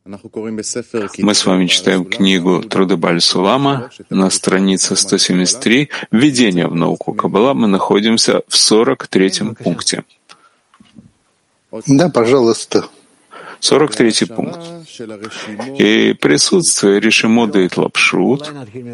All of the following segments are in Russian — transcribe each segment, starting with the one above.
Мы с вами читаем книгу «Труды Бааль Сулама» на странице 173 «Введение в науку Каббала». Мы находимся в 43-м пункте. Да, пожалуйста. 43-й пункт. И присутствие Ришимода и Тлапшут.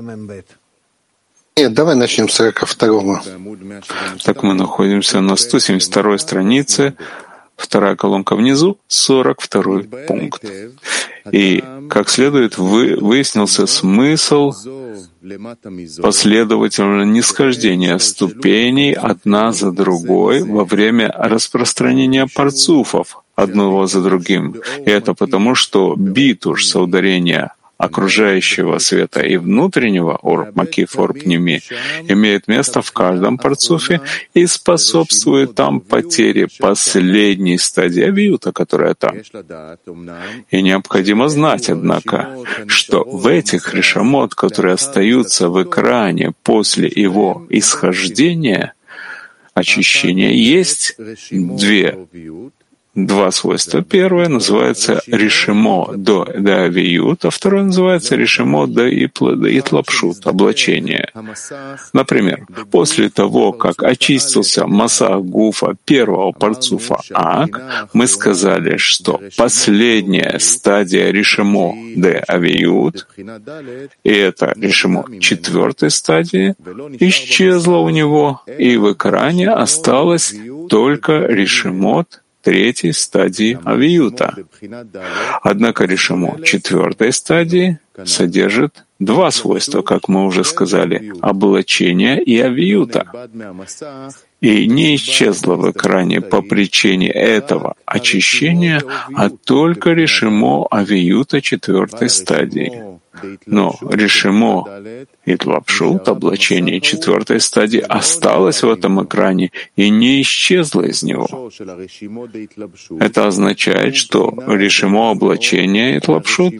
Нет, давай начнем с 42-го. Так мы находимся на 172-й странице, вторая колонка внизу, 42-й пункт. И, как следует, выяснился смысл последовательного нисхождения ступеней одна за другой во время распространения парцуфов одного за другим. И это потому, что битуш, соударение окружающего света и внутреннего, макиф орпними, имеет место в каждом парцуфе и способствует там потере последней стадии авиюта, которая там. И необходимо знать, однако, что в этих решамот, которые остаются в экране после его исхождения, очищения, есть два свойства. Первое называется решимо до авиют, а второе называется решимо до итлапшут, облачение. Например, после того, как очистился масах гуфа первого парцуфа Ак, мы сказали, что последняя стадия решимо до авиют, и это решимо четвертой стадии, исчезла у него, и в экране осталось только решимот третьей стадии авиюта. Однако решимо четвертой стадии содержит два свойства, как мы уже сказали, облачения и авиюта. И не исчезло в экране по причине этого очищения, а только решимо авиюта четвертой стадии. Но решимо и тлапшут, облачение четвертой стадии, осталось в этом экране и не исчезло из него. Это означает, что решимо облачение и тлапшут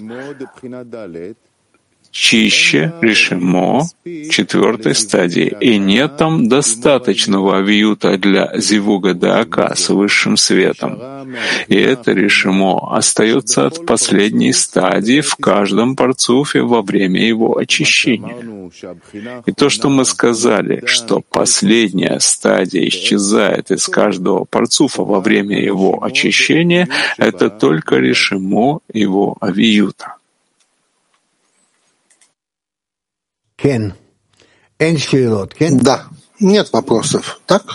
чище решимо четвертой стадии, и нет там достаточного авиюта для зивуга даака с высшим светом. И это решимо остается от последней стадии в каждом парцуфе во время его очищения. И то, что мы сказали, что последняя стадия исчезает из каждого парцуфа во время его очищения, это только решимо его авиюта. Да, нет вопросов. Так?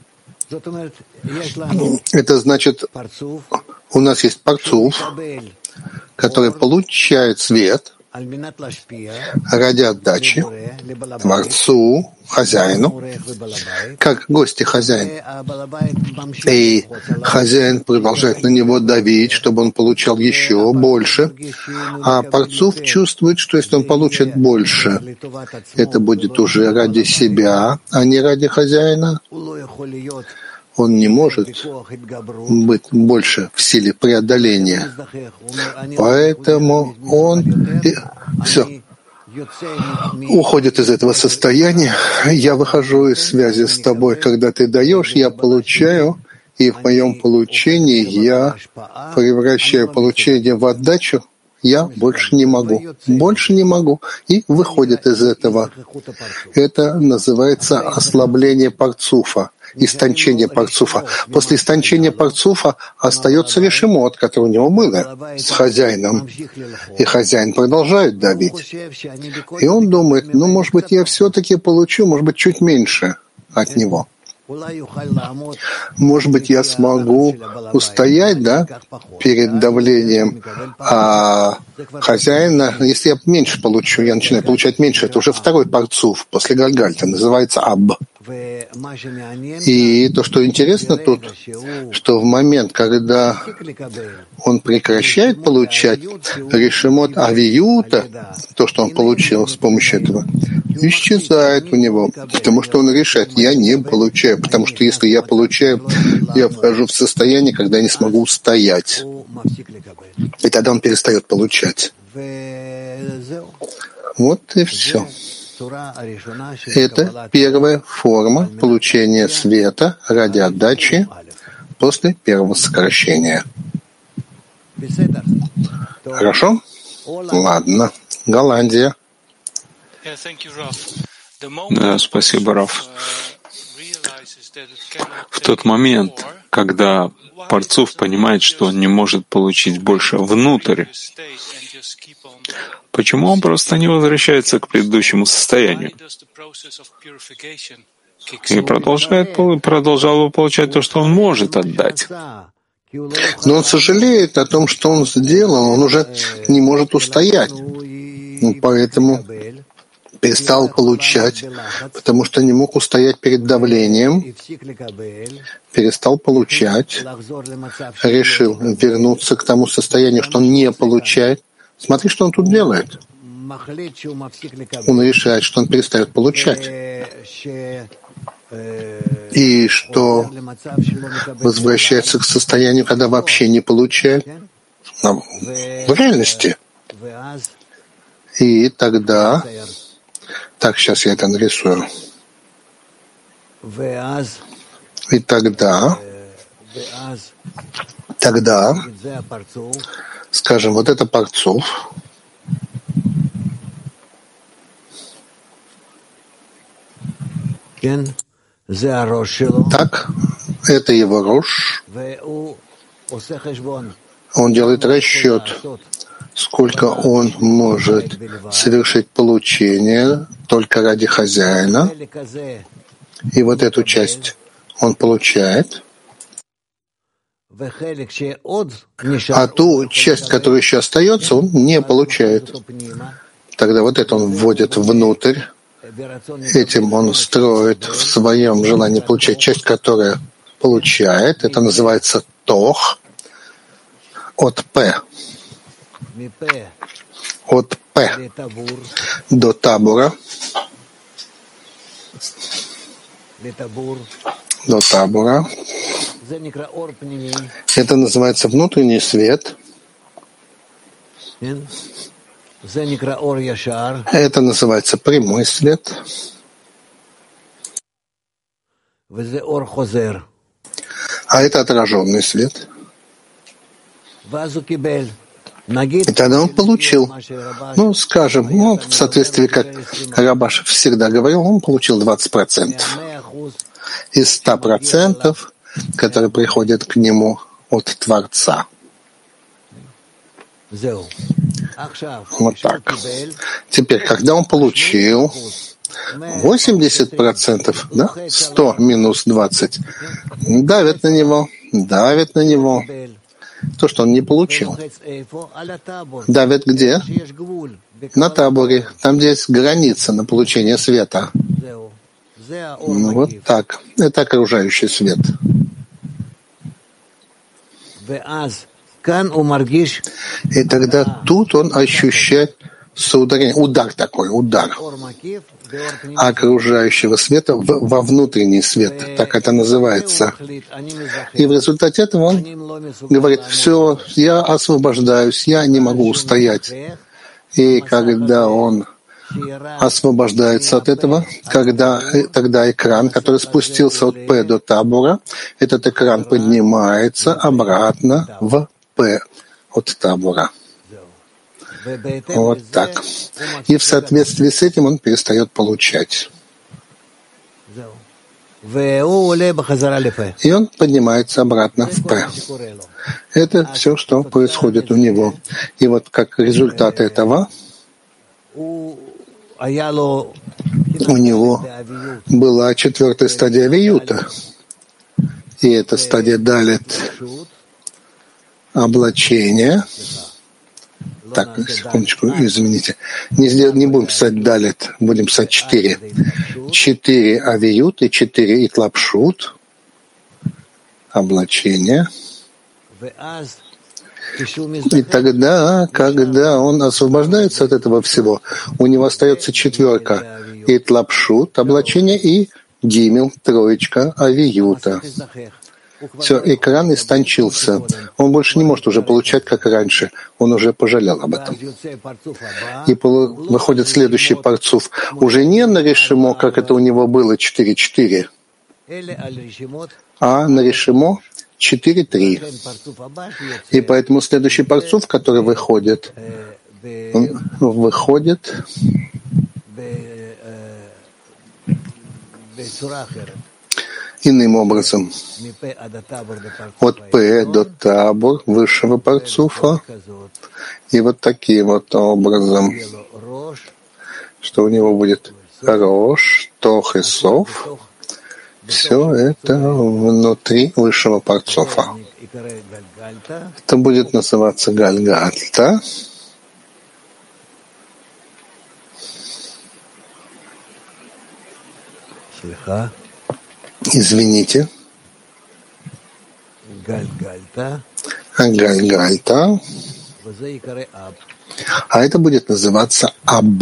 Это значит, у нас есть парцуф, который получает свет ради отдачи Творцу, хозяину, как гости хозяин. И хозяин продолжает на него давить, чтобы он получал еще больше. А парцуф чувствует, что если он получит больше, это будет уже ради себя, а не ради хозяина. Он не может быть больше в силе преодоления. Поэтому он уходит из этого состояния. Я выхожу из связи с тобой. Когда ты даешь, я получаю, и в моем получении я превращаю получение в отдачу. Я больше не могу, и выходит из этого. Это называется ослабление парцуфа, истончение парцуфа. После истончения парцуфа остается решимот, который у него было с хозяином, и хозяин продолжает давить. И он думает, может быть, я все-таки получу, может быть, чуть меньше от него. Может быть, я смогу устоять, перед давлением хозяина. Если я меньше получу, я начинаю получать меньше, это уже второй парцуф после Гальгальта, называется Аб. И то, что интересно тут, что в момент, когда он прекращает получать решимот авиюта, то, что он получил с помощью этого, исчезает у него, потому что он решает, я не получаю, потому что если я получаю, я вхожу в состояние, когда я не смогу устоять. И тогда он перестает получать. Вот и все. Это первая форма получения света ради отдачи после первого сокращения. Хорошо? Ладно. Голландия. Да, спасибо, Раф. В тот момент, когда Парцуф понимает, что он не может получить больше внутрь, почему он просто не возвращается к предыдущему состоянию и продолжал получать то, что он может отдать? Но он сожалеет о том, что он сделал, он уже не может устоять. Поэтому перестал получать, потому что не мог устоять перед давлением, перестал получать, решил вернуться к тому состоянию, что он не получает. Смотри, что он тут делает. Он решает, что он перестает получать. И что возвращается к состоянию, когда вообще не получает. В реальности. И тогда... Так, сейчас я это нарисую. И тогда, скажем, вот это Парцуф. Так, это его рош. Он делает расчет, сколько он может совершить получение только ради хозяина. И вот эту часть он получает. А ту часть, которая еще остается, он не получает. Тогда вот это он вводит внутрь. Этим он строит в своем желании получать часть, которая получает. Это называется тох от П. От П до табура. До табура. Это называется внутренний свет. Это называется прямой свет. А это отраженный свет. И тогда он получил, скажем, в соответствии, как Рабаш всегда говорил, он получил 20%. Из 100%, которые приходят к нему от Творца. Вот так. Теперь, когда он получил 80%, да, 100 минус 20, давит на него, то, что он не получил. Давит где? На таборе, там, где есть граница на получение света. Вот так. Это окружающий свет. И тогда тут он ощущает соударение, удар окружающего света во внутренний свет, так это называется. И в результате этого он говорит: все, я освобождаюсь, я не могу устоять. И когда он освобождается от этого, тогда экран, который спустился от П до табура, этот экран поднимается обратно в П от табура. Вот так. И в соответствии с этим он перестает получать. И он поднимается обратно в П. Это все, что происходит у него. И вот как результат этого у него была 4-я стадия авиюта. И это стадия далит облачения. Так, секундочку, извините. Не будем писать далит, будем писать 4. 4 авиют и 4 итлапшут. Облачение. И тогда, когда он освобождается от этого всего, у него остается 4 итлапшут, облачение, и гимел, 3 авиюта. Все, экран истончился. Он больше не может уже получать, как раньше. Он уже пожалел об этом. И выходит следующий Парцуф. Уже не на решимо, как это у него было 4-4, а на решимо 4-3. И поэтому следующий парцуф, который выходит, он выходит иным образом. От П до Табор высшего парцуфа. И вот таким вот образом, что у него будет Рош, Тох и Сов. Все это внутри высшего парцуфа. Это будет называться Гальгальта. Извините. Гальгальта. А это будет называться Аб.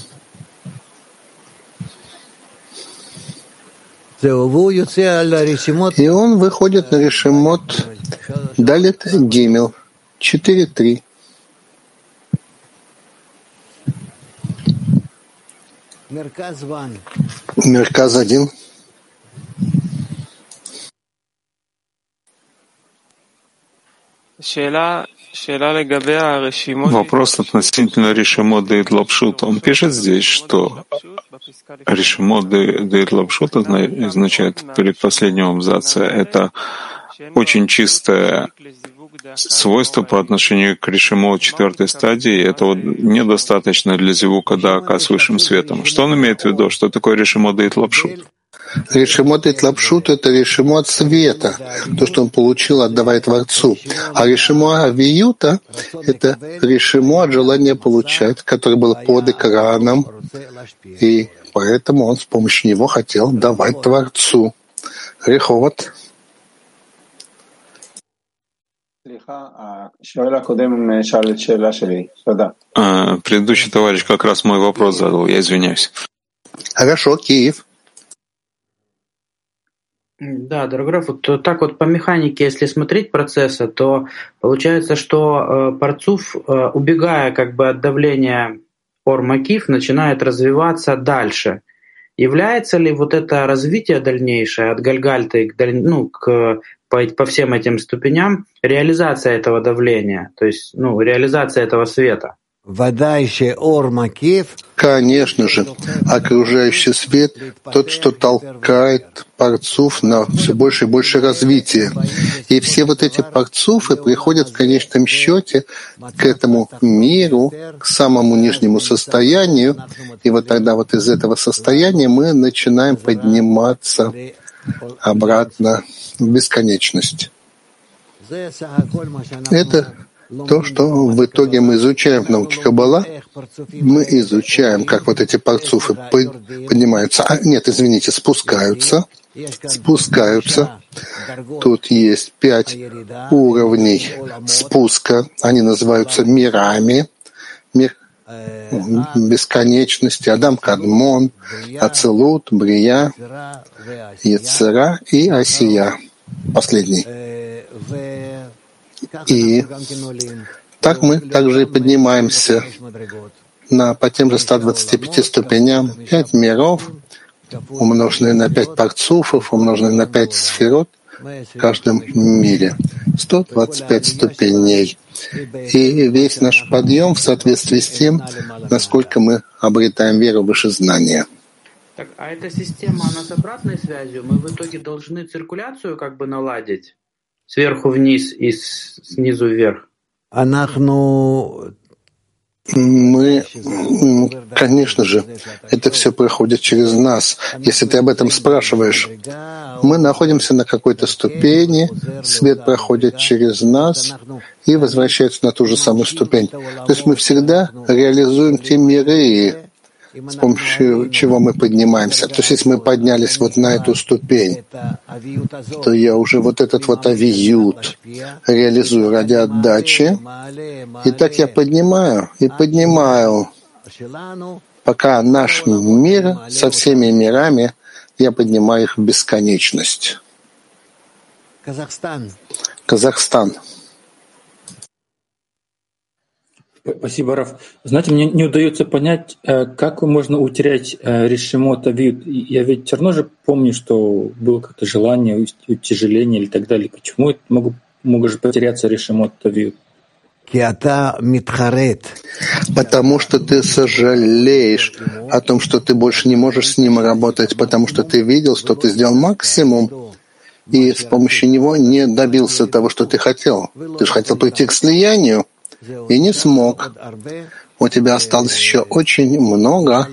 И он выходит на решемот Далит Гимел 4-3. Мерказ 1. Вопрос относительно решемот Дейт Лапшут. Он пишет здесь, что решемот Дейт Лапшут означает в предпоследнем абзаце. Это очень чистое свойство по отношению к решемот четвертой стадии. Этого недостаточно для зивука дака с высшим светом. Что он имеет в виду? Что такое решемот Дейт Лапшут? Решемот и тлапшут — это решемот света, то, что он получил, отдавая Творцу. А решемот авиюта — это решемот желания получать, который был под экраном, и поэтому он с помощью него хотел давать Творцу. Реховод. Предыдущий товарищ как раз мой вопрос задал, я извиняюсь. Хорошо, Киев. Да, дорогой, вот так вот по механике, если смотреть процесса, то получается, что парцуф, убегая как бы от давления ор-макиф, начинает развиваться дальше. Является ли вот это развитие дальнейшее от гальгальты по всем этим ступеням реализация этого давления, то есть реализация этого света? Конечно же, окружающий свет — тот, что толкает парцуф на все больше и больше развития. И все вот эти парцуфы приходят в конечном счете к этому миру, к самому нижнему состоянию. И вот тогда вот из этого состояния мы начинаем подниматься обратно в бесконечность. Это то, что в итоге мы изучаем в науке Каббала. Мы изучаем, как вот эти парцуфы поднимаются. Спускаются. Тут есть 5 уровней спуска. Они называются мирами. Мир бесконечности. Адам Кадмон, Ацелут, Брия, Ецера и Асия. Последний. И так мы также и поднимаемся по тем же 125 ступеням, 5 миров, умноженные на 5 парцуфов, умноженные на 5 сферот в каждом мире. 125 ступеней. И весь наш подъем в соответствии с тем, насколько мы обретаем веру выше знания. Так, а эта система, она с обратной связью? Мы в итоге должны циркуляцию как бы наладить? Сверху вниз и снизу вверх? Мы, конечно же, это все проходит через нас. Если ты об этом спрашиваешь, мы находимся на какой-то ступени, свет проходит через нас и возвращается на ту же самую ступень. То есть мы всегда реализуем те миры, с помощью чего мы поднимаемся. То есть если мы поднялись вот на эту ступень, то я уже вот этот вот авиют реализую ради отдачи. И так я поднимаю и поднимаю, пока наш мир со всеми мирами, я поднимаю их в бесконечность. Казахстан. Спасибо, Раф. Знаете, мне не удается понять, как можно утерять решимот авиют. Я ведь все равно же помню, что было какое-то желание, утяжеление или так далее. Почему это могут же потеряться решимот авиют? Потому что ты сожалеешь о том, что ты больше не можешь с ним работать, потому что ты видел, что ты сделал максимум, и с помощью него не добился того, что ты хотел. Ты же хотел прийти к слиянию, и не смог. У тебя осталось еще очень много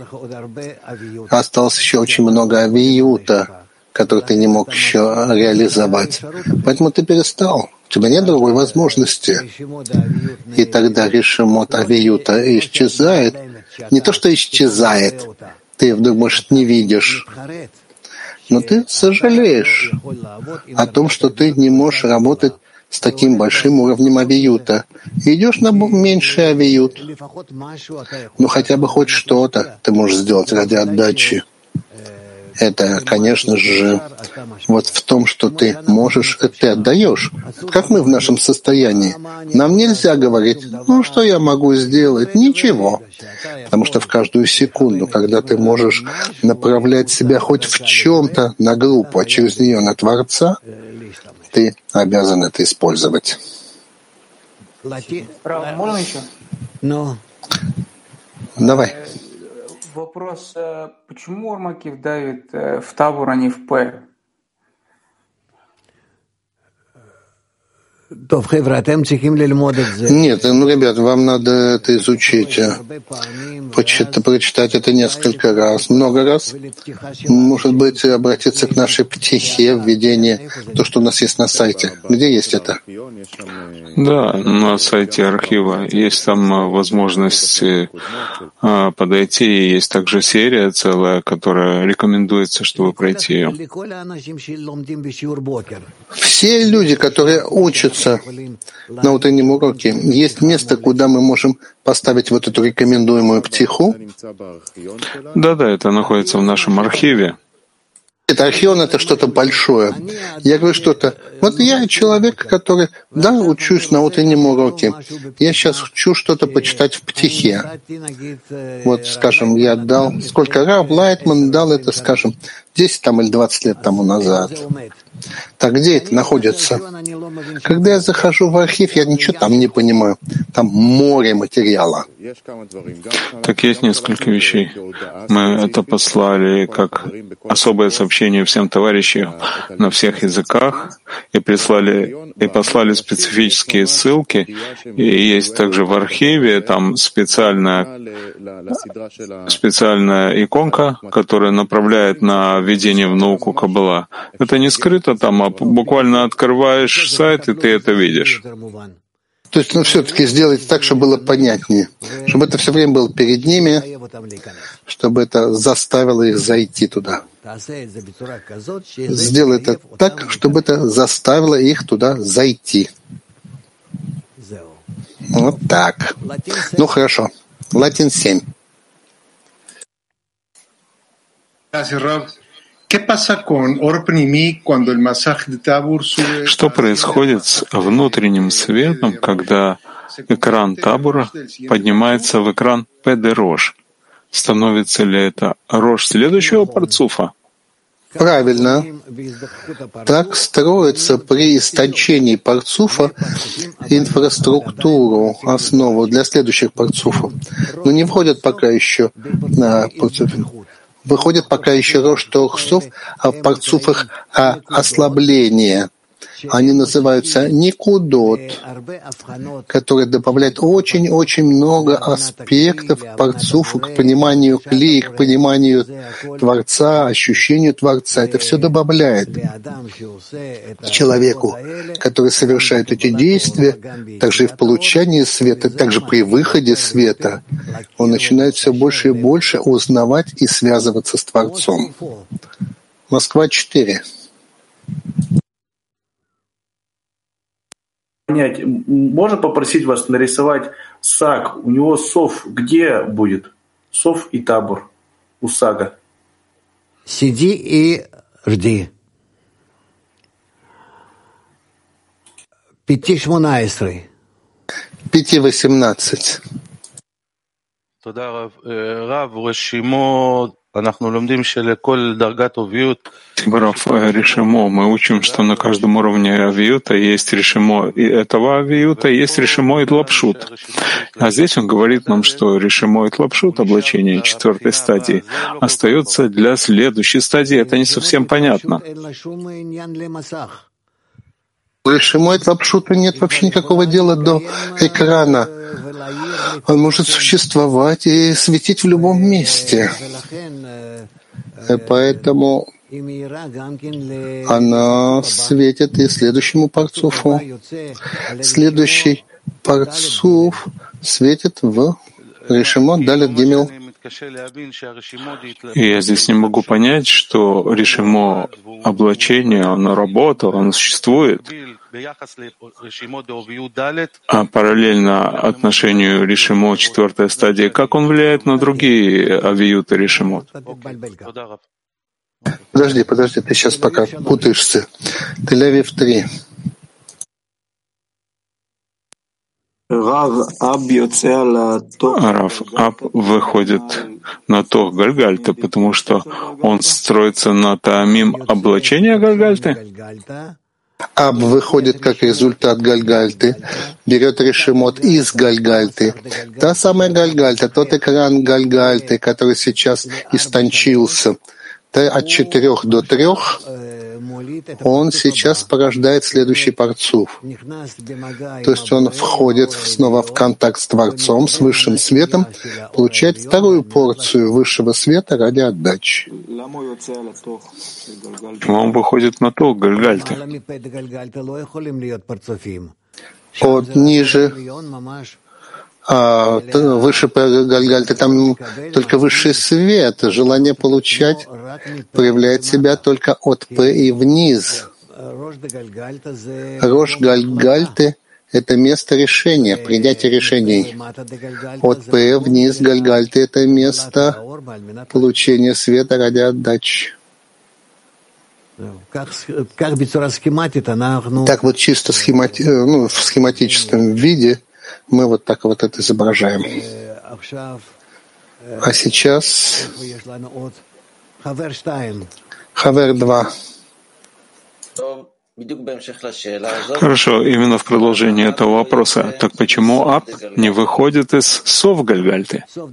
авиюта, который ты не мог еще реализовать. Поэтому ты перестал. У тебя нет другой возможности. И тогда решимот авиюта исчезает. Не то, что исчезает, ты вдруг, может, не видишь, но ты сожалеешь о том, что ты не можешь работать с таким большим уровнем авиюта. И идешь на меньший авиют. Ну, хотя бы хоть что-то ты можешь сделать ради отдачи. Это, конечно же, вот в том, что ты можешь, ты отдаешь. Как мы в нашем состоянии. Нам нельзя говорить, ну, что я могу сделать? Ничего. Потому что в каждую секунду, когда ты можешь направлять себя хоть в чем-то на группу, а через нее на Творца, ты обязан это использовать. Можно еще? Давай. Вопрос, почему Ормакив давит в табор, а не в П? Нет, ну, ребят, вам надо это изучить, прочитать это несколько раз, много раз. Может быть, обратиться к нашей птихе, введение, то, что у нас есть на сайте. Где есть это? Да, на сайте архива есть там возможность подойти, и есть также серия целая, которая рекомендуется, чтобы пройти ее. Все люди, которые учатся на утреннем уроке, есть место, куда мы можем поставить вот эту рекомендуемую птиху? Да, это находится в нашем архиве. Это архион — это что-то большое. Я говорю что-то. Вот я человек, который, да, учусь на утреннем уроке. Я сейчас хочу что-то почитать в птихе. Вот, скажем, я дал... Сколько Рав Лайтман дал это, скажем, 10 там, или 20 лет тому назад. Так где это находится? Когда я захожу в архив, я ничего там не понимаю. Там море материала. Так есть несколько вещей. Мы это послали как особое сообщение всем товарищам на всех языках и послали специфические ссылки. И есть также в архиве там специальная иконка, которая направляет на введение в науку Каббала. Это не скрыто там, а буквально открываешь сайт, и ты это видишь. То есть, все-таки сделать так, чтобы было понятнее, чтобы это все время было перед ними, чтобы это заставило их зайти туда. Сделай это так, чтобы это заставило их туда зайти. Вот так. Ну, хорошо. Латин 7. Что происходит с внутренним светом, когда экран табура поднимается в экран Педерош? Становится ли это рожь следующего парцуфа? Правильно. Так строится при истончении парцуфа инфраструктуру, основу для следующих парцуфов. Но не входят пока еще на парцуфе. Выходит пока еще рожь торхсов, а в парцуфах ослабление. Они называются никудот, которые добавляют очень-очень много аспектов к парцуфу, к пониманию клея, к пониманию Творца, ощущению Творца. Это все добавляет человеку, который совершает эти действия, также и в получении света, также при выходе света. Он начинает все больше и больше узнавать и связываться с Творцом. Москва 4. Можно попросить вас нарисовать саг? У него сов где будет? Сов и табор у сага. Сиди и жди. 5:18. Рав Решимо, мы учим, что на каждом уровне авиюта есть решимо и этого авиюта, есть решимо и тлапшут. А здесь он говорит нам, что решимо и тлапшут, облачение четвертой стадии, остается для следующей стадии. Это не совсем понятно. У решимо и тлапшута нет вообще никакого дела до экрана. Он может существовать и светить в любом месте. Поэтому она светит и следующему парцуфу. Следующий парцуф светит в решимо далет гимел. И я здесь не могу понять, что решимо облачение, оно работало, оно существует, а параллельно отношению решимо четвертой стадии, как он влияет на другие авиюты решимо? Подожди, ты сейчас пока путаешься. Тель-Авив 3. Рав Аб выходит на то Гальгальта, потому что он строится на таамим облачения Гальгальты. Аб выходит как результат Гальгальты, берет решимот из Гальгальты. Та самая Гальгальта, тот экран Гальгальты, который сейчас истончился, от 4 до 3, он сейчас порождает следующий парцуф. То есть он входит снова в контакт с Творцом, с высшим светом, получает вторую порцию высшего света ради отдачи. Почему он выходит на то Гальгальты? От ниже, выше Гальгальты, там только высший свет. Желание получать проявляет себя только от П и вниз. Рош Гальгальты — это место решения, принятия решений. От П вниз Гальгальты — это место получения света ради отдачи. Так вот чисто в схематическом виде мы вот так вот это изображаем. А сейчас Хавер 2. Хорошо, именно в продолжение этого вопроса. Так почему Аб не выходит из Сов Гальгальты? Сов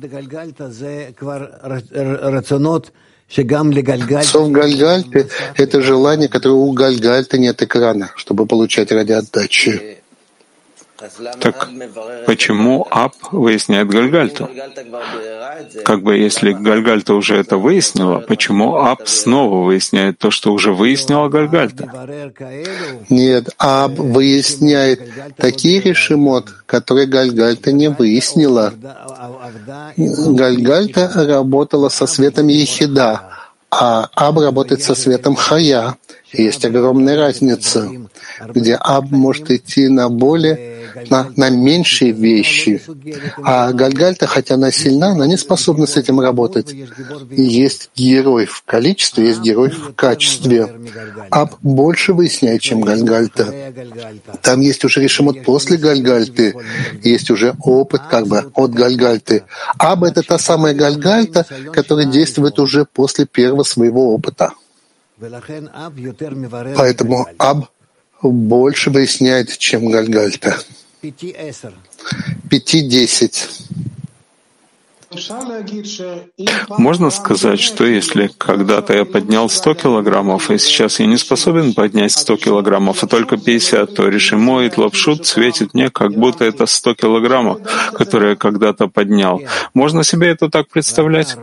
Гальгальты — это желание, которое у Гальгальты нет экрана, чтобы получать ради отдачи. Так почему Аб выясняет Гальгальту? Как бы если Гальгальта уже это выяснила, почему Аб снова выясняет то, что уже выяснила Гальгальта? Нет, Аб выясняет такие решимот, которые Гальгальта не выяснила. Гальгальта работала со светом Ехида, а Аб работает со светом Хая. Есть огромная разница, где Аб может идти на меньшие вещи. А Гальгальта, хотя она сильна, она не способна с этим работать. И есть герой в количестве, есть герой в качестве. Аб больше выясняет, чем Гальгальта. Там есть уже решимот после Гальгальты, есть уже опыт как бы от Гальгальты. Аб — это та самая Гальгальта, которая действует уже после первого своего опыта. Поэтому Аб больше выясняет, чем Гальгальта. 5-10. Можно сказать, что если когда-то я поднял 100 килограммов, и сейчас я не способен поднять 100 килограммов, а только 50, то решимо и тлапшут светит мне, как будто это 100 килограммов, которые я когда-то поднял. Можно себе это так представлять?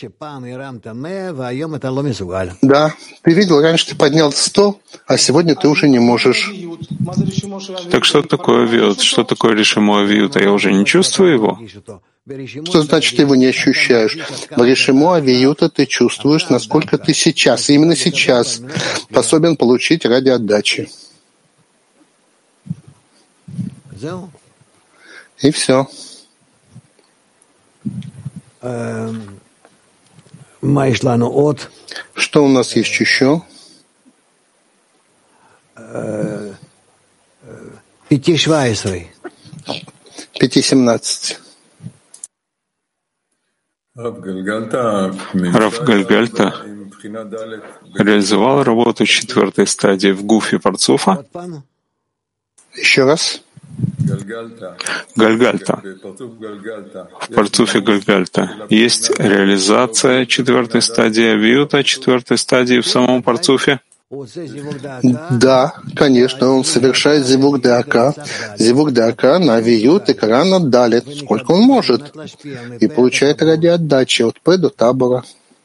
Да. Ты видел, раньше ты поднял 100, а сегодня ты уже не можешь. Так что такое виют? Что такое решимо виют? А я уже не чувствую его? Что значит, ты его не ощущаешь? В решимо авиюта ты чувствуешь, насколько ты сейчас, именно сейчас, способен получить ради отдачи. И все. Что у нас есть еще? 5:17. Рав Гальгальта реализовал работу четвертой стадии в гуфе Парцуфа. Еще раз. Гальгальта. В Парцуфе Гальгальта есть реализация четвертой стадии авиюта, четвертой стадии в самом Парцуфе? Да, конечно, он совершает зивук дака на авиют и карана далит, сколько он может, и получает ради отдачи от П до табора.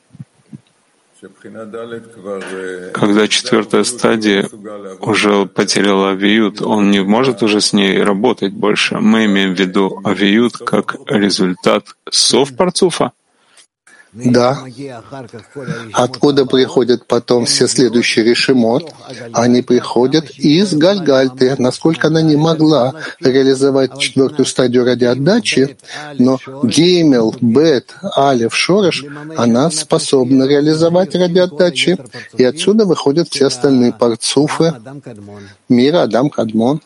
Когда четвертая стадия уже потеряла авиют, он не может уже с ней работать больше. Мы имеем в виду авиют как результат сов Парцуфа? Да. Откуда приходят потом все следующие решимот? Они приходят из Гальгальты. Насколько она не могла реализовать четвертую стадию ради отдачи, но Геймел, Бет, Алев, Шореш она способна реализовать ради отдачи. И отсюда выходят все остальные парцуфы мира Адам Кадмон.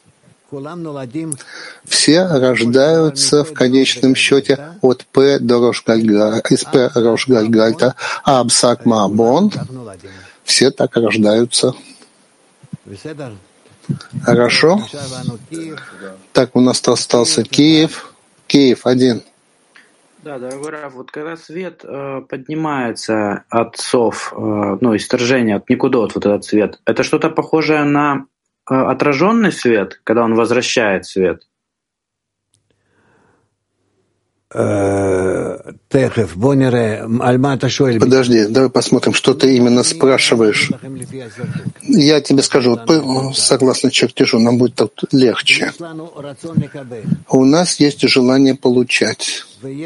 Все рождаются в конечном счете от П до Рош Гальгальта, из П Рош Гальгальта, а Абсак Маабон, все так рождаются. Хорошо? Так, у нас остался Киев. Киев один. Да, дорогой Рав, вот когда свет поднимается от сов, исторжения, от никудот, вот этот свет, это что-то похожее на отраженный свет, когда он возвращает свет? Подожди, давай посмотрим, что ты именно спрашиваешь. Я тебе скажу, вот, согласно чертежу, нам будет тут легче. У нас есть желание получать.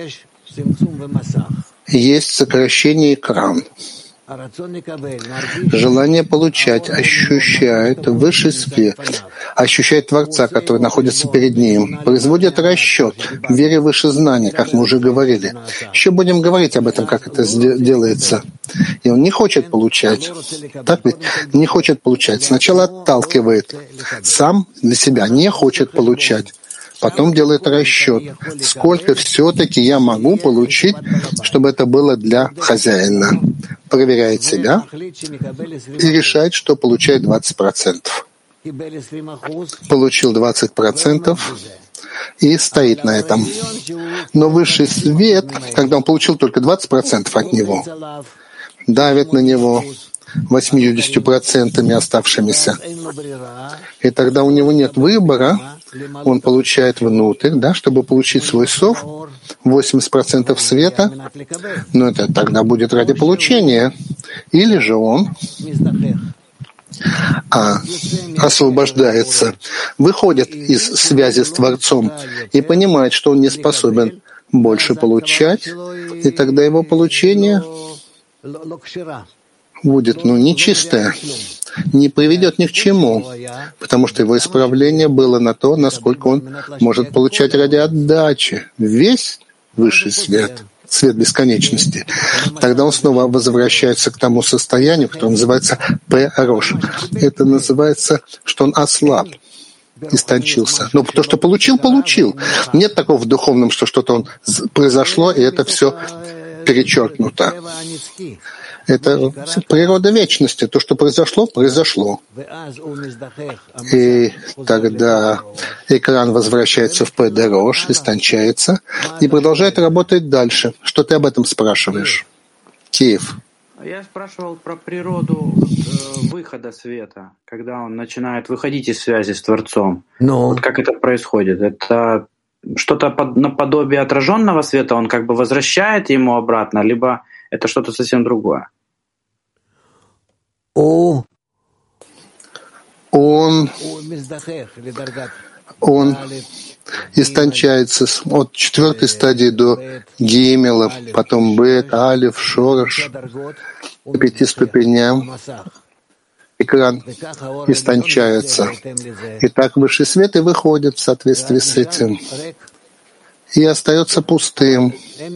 Есть сокращение экрана. Желание получать ощущает высший свет, ощущает Творца, который находится перед ним, производит расчет, вере выше знания, как мы уже говорили. Еще будем говорить об этом, как это делается. И он не хочет получать. Так ведь? Не хочет получать. Сначала отталкивает. Сам для себя не хочет получать. Потом делает расчет, сколько все-таки я могу получить, чтобы это было для хозяина. Проверяет себя и решает, что получает 20%. Получил 20% и стоит на этом. Но высший свет, когда он получил только 20% от него, давит на него 80% оставшимися. И тогда у него нет выбора, он получает внутрь, чтобы получить свой сов, 80% света, но это тогда будет ради получения. Или же он освобождается, выходит из связи с Творцом и понимает, что он не способен больше получать, и тогда его получение будет нечистое, не приведет ни к чему, потому что его исправление было на то, насколько он может получать ради отдачи весь высший свет, свет бесконечности. Тогда он снова возвращается к тому состоянию, которое называется П-Рош. Это называется, что он ослаб, истончился. Но то, что получил. Нет такого в духовном, что что-то произошло, и это все перечеркнуто. Это природа вечности. То, что произошло. И тогда экран возвращается в П-Рош, истончается и продолжает работать дальше. Что ты об этом спрашиваешь? Киев. Я спрашивал про природу выхода света, когда он начинает выходить из связи с Творцом. Вот как это происходит? Это что-то наподобие отраженного света, он как бы возвращает ему обратно, либо это что-то совсем другое? Он истончается от четвертой стадии до Гимела, потом Бет, Алев, Шореш, по 5 ступеням. Экран истончается. И так высший свет и выходит в соответствии с этим. И остается пустым.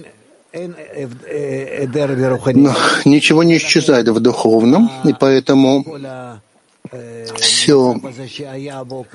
Но ничего не исчезает в духовном, и поэтому все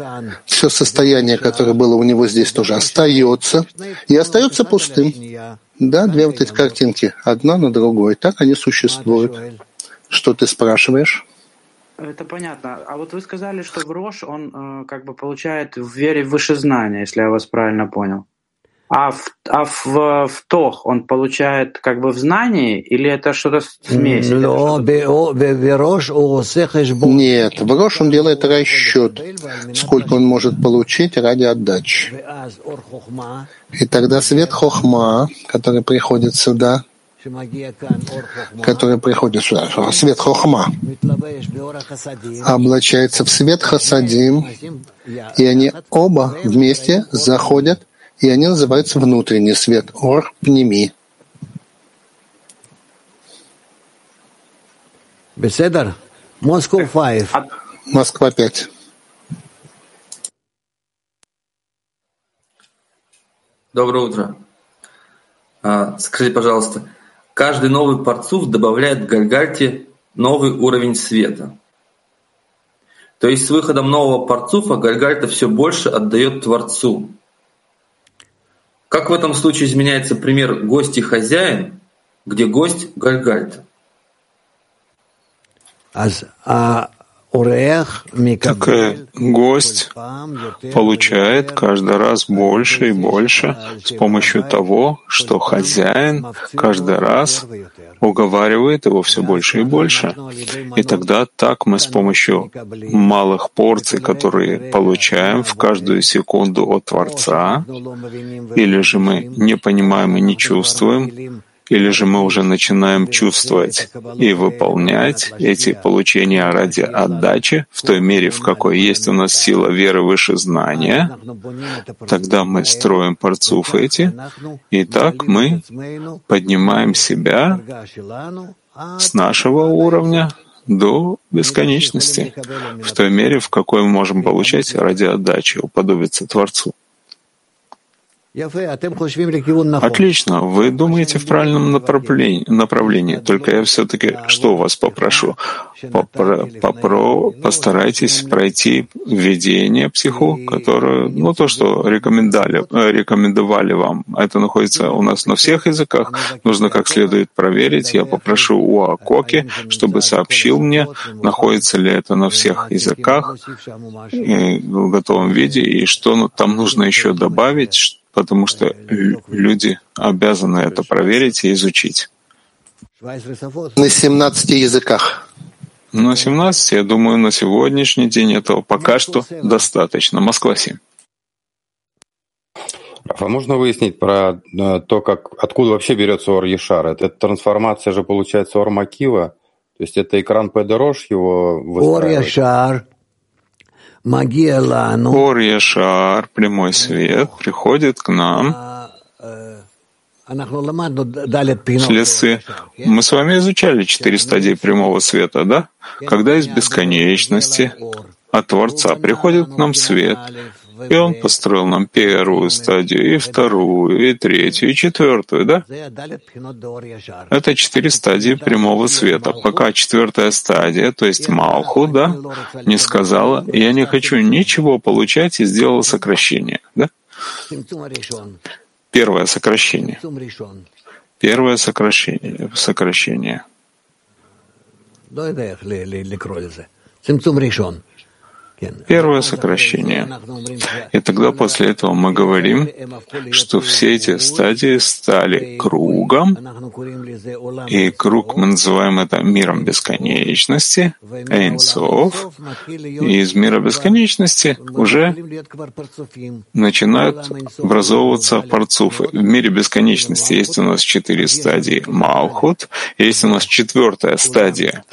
состояние, которое было у него здесь, тоже остается, и остается пустым. Да, две вот эти картинки, одна на другой, так они существуют. Что ты спрашиваешь? Это понятно. А вот вы сказали, что в Рош он как бы получает в вере в вышезнание, если я вас правильно понял. А в Тох он получает как бы в знании, или это что-то смесь? Нет, в Рош он делает расчет, сколько он может получить ради отдачи. И тогда свет Хохма, который приходит сюда, свет Хохма, облачается в свет Хасадим, и они оба вместе заходят, и они называются внутренний свет, Ор Пними. Москва 5. Доброе утро. Скажите, пожалуйста, каждый новый парцуф добавляет к Гальгальте новый уровень света. То есть с выходом нового парцуфа Гальгальта все больше отдает Творцу. Как в этом случае изменяется пример гость и хозяин, где гость — Гальгальта? Так гость получает каждый раз больше и больше с помощью того, что хозяин каждый раз уговаривает его все больше и больше. И тогда так мы с помощью малых порций, которые получаем в каждую секунду от Творца, или же мы не понимаем и не чувствуем, или же мы уже начинаем чувствовать и выполнять эти получения ради отдачи в той мере, в какой есть у нас сила веры выше знания, тогда мы строим парцуф эти, и так мы поднимаем себя с нашего уровня до бесконечности, в той мере, в какой мы можем получать ради отдачи, уподобиться Творцу. Отлично, вы думаете в правильном направлении. Только я все-таки что у вас попрошу? Постарайтесь пройти введение психу, которое, то, что рекомендовали вам. Это находится у нас на всех языках. Нужно как следует проверить. Я попрошу у Акоки, чтобы сообщил мне, находится ли это на всех языках в готовом виде, и что там нужно еще добавить, потому что люди обязаны это проверить и изучить. На 17 языках. На 17, я думаю, на сегодняшний день этого пока что достаточно. Москва 7. А можно выяснить про то, откуда вообще берется Ор Ешар? Это трансформация же получается Ор Макива? То есть это экран Педерош его выстраивает? Ор Ешар, прямой свет, приходит к нам вследствие. Мы с вами изучали 4 стадии прямого света, да? Когда из бесконечности от Творца приходит к нам свет, и Он построил нам первую стадию, и вторую, и третью, и четвертую, да? Это 4 стадии прямого света. Пока 4-я стадия, то есть Малхут, да, не сказала, я не хочу ничего получать, и сделала сокращение, да? Первое сокращение. Первое сокращение. Первое сокращение. И тогда после этого мы говорим, что все эти стадии стали кругом, и круг мы называем это миром бесконечности, Эйн Соф, и из мира бесконечности уже начинают образовываться парцуфы. В мире бесконечности есть у нас 4 стадии Малхут, есть у нас 4-я стадия,